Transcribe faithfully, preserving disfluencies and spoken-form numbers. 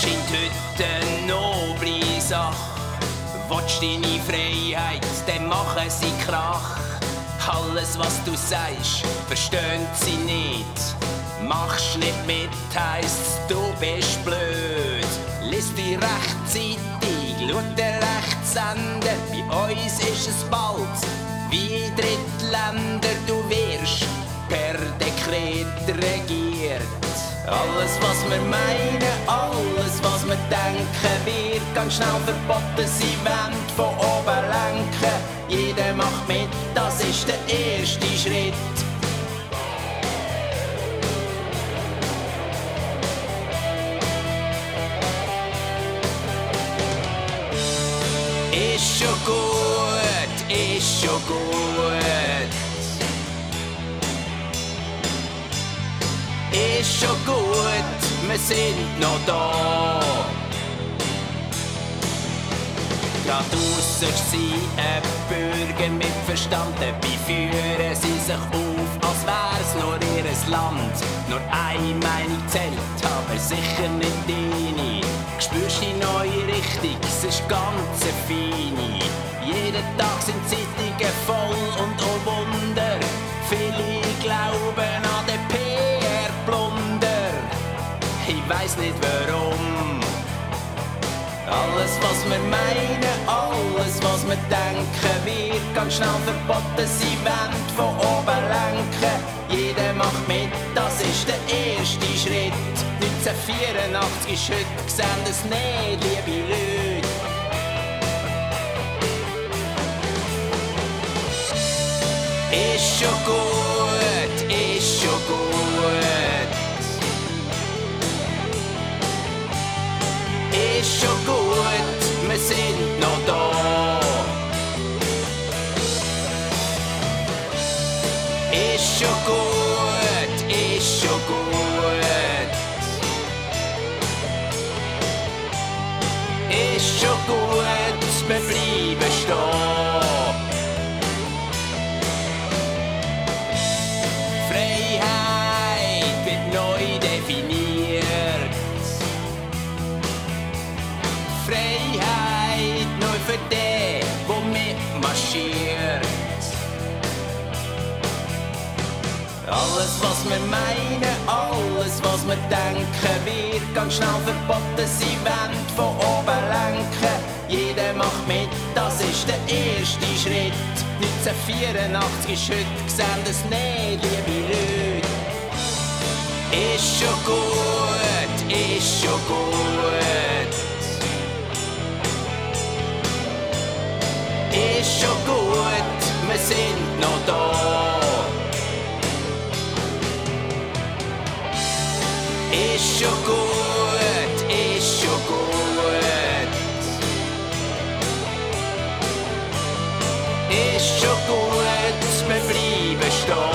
scheint heute eine noble Sache. Willst deine Freiheit, dann machen sie Krach. Alles, was du sagst, verstehen sie nicht. Machst nicht mit, heisst du bist blöd. Lies dich rechtzeitig, schau den Rechtssender. Bei uns ist es bald wie in Drittländer. Du wirst per Dekret regiert. Alles, was wir meinen, alles, was wir denken, wird ganz schnell verboten. Sie wollen von oben lenken. Jeder macht mit, das ist der erste Schritt. Ist schon gut, ist schon gut. Ist schon gut, wir sind noch da. Da draussen sie ein Bürger mit Verstand. Dabei führen sie sich auf, als wär's nur ihres Land. Nur eine Meinung zählt, aber sicher nicht deine. Spürst die neue Richtung, es ist ganz eine feine. Jeden Tag sind Zeitungen voll und oh Wunder. Viele glauben an den P R-Plunder. Ich weiss nicht warum. Alles, was wir meinen, alles, was wir denken, wird ganz schnell verboten. Sie wollen von oben lenken. Jeder macht mit, das ist der erste Schritt. neunzehnhundertvierundachtzig ist heute, sehen es nicht, liebe Leute. Ist schon gut, ist schon gut. Ist schon gut, wir sind noch da. Ist schon gut, ist schon gut. Ist schon gut, wir bleiben stehen. Freiheit wird neu definiert. Freiheit nur für den, der mitmarschiert. Alles, was wir meinen, alles, was wir denken, wird ganz schnell verboten. Sie wollen von oben lenken. Jeder macht mit, das ist der erste Schritt. neunzehnhundertvierundachtzig ist heute, sehen es nicht, liebe Leute. Ist schon gut, ist schon gut. Ist schon gut, wir sind noch da. Ist schon gut, ist schon gut. Ist schon gut, wir bleiben stehen.